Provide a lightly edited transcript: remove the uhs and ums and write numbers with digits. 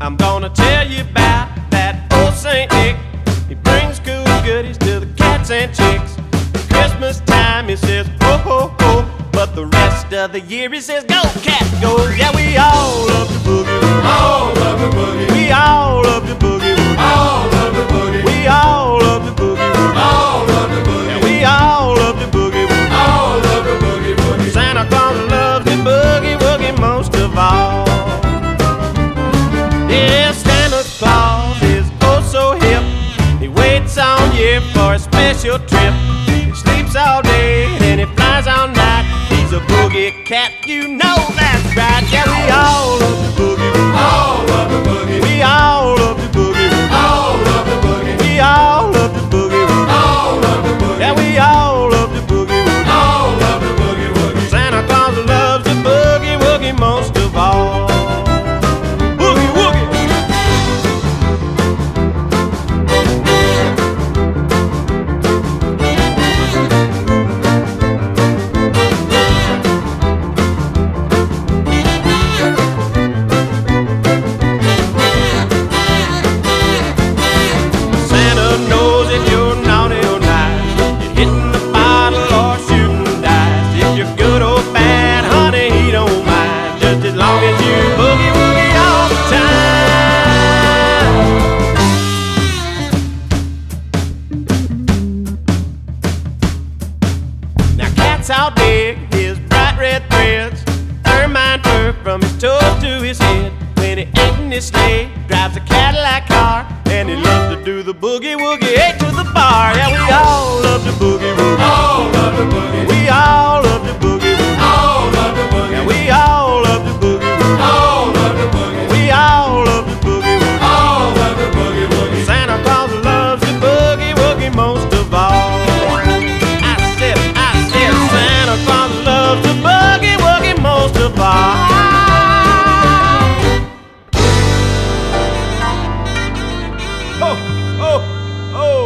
I'm gonna tell you about that old Saint Nick. He brings cool goodies to the cats and chicks. At Christmas time he says ho ho ho, but the rest of the year he says go cat go. Yeah, we all love the boogie. All love the boogie. We all love the boogie. All love the boogie. We all love the boogie. All love the boogie. We all love the boogie. All love the boogie woogie. Santa Claus loves the boogie woogie most of all. Yeah, Santa Claus is oh so hip. He waits all year for a special trip. He sleeps all day and he flies all night. He's a boogie cat, you know that's right. Yeah, we all love the boogie. All love the boogie. We all love the boogie. All love the boogie. We all love the boogie. All love the boogie. Yeah, we all love the boogie. All love the boogie woogie. Santa Claus loves the boogie woogie most of all. Boogie woogie. Santa knows if you're naughty or nice, you're hitting the bottle or shooting dice. If you're good or bad, honey, he don't mind, just as long as you boogie woogie all the time. Now cats out dig his bright red threads, ermine fur from his toes to his head. When he ain't in his sleigh, drives a Cadillac car, and he loves to do the boogie woogie eight to the bar. Yeah, we all love the boogie woogie. All love the boogie. We all love the boogie woogie. All love the boogie. Yeah, we all love the boogie woogie. All love the boogie. We all love the boogie woogie. All love the boogie woogie. Santa Claus loves the boogie woogie most of all. I said, Santa Claus loves the boogie woogie most of all. Ho, ho, ho.